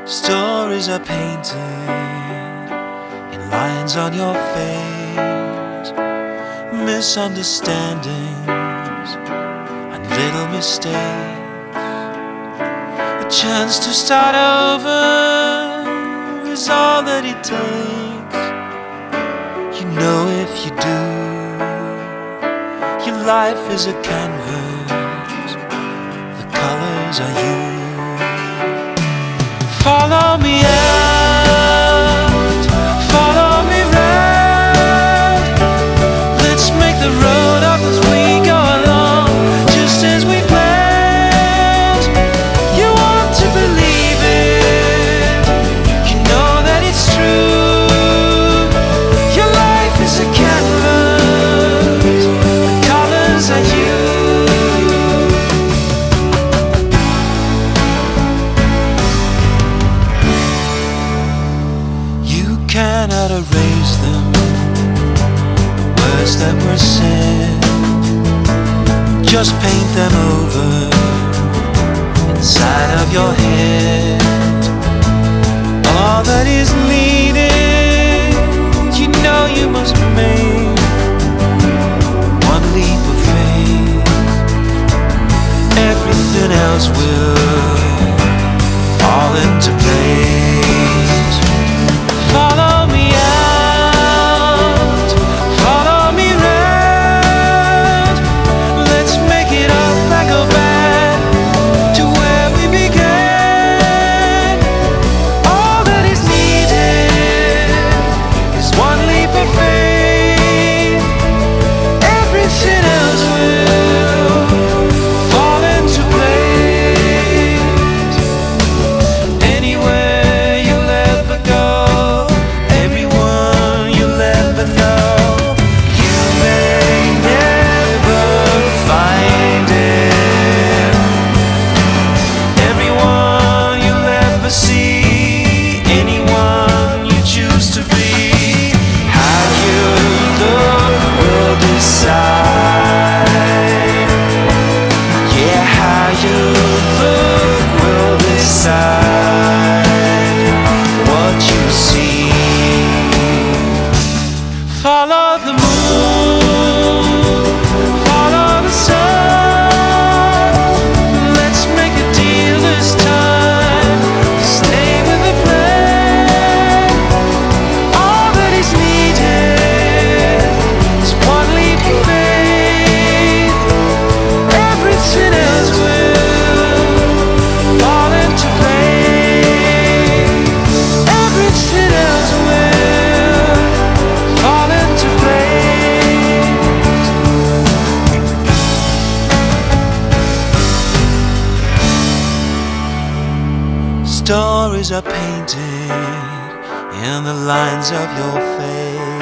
Stories are painted in lines on your face, misunderstandings and little mistakes. A chance to start over is all that it takes. You know, if you do, your life is a canvas, the colors are you. Follow me out, follow me round. Let's make the road up as we go along, just as we planned. You want to believe it, you know that it's true. Your life is a canvas, the colors are you. Cannot erase them, the words that were said. Just paint them over inside of your head. All that is needed, you know you must make one leap of faith. Everything else will fall into place. Follow me out, follow me round. Let's make it up and go back to where we began. All that is needed is one leap of faith. Everything else will fall into place. Anywhere you'll ever go, follow the moon, follow the sun. Let's make a deal this time to stay with the plan. All that is needed is one leap of faith. Everything else will fall into place. Everything else will fall into place. Stories are painted in the lines of your face.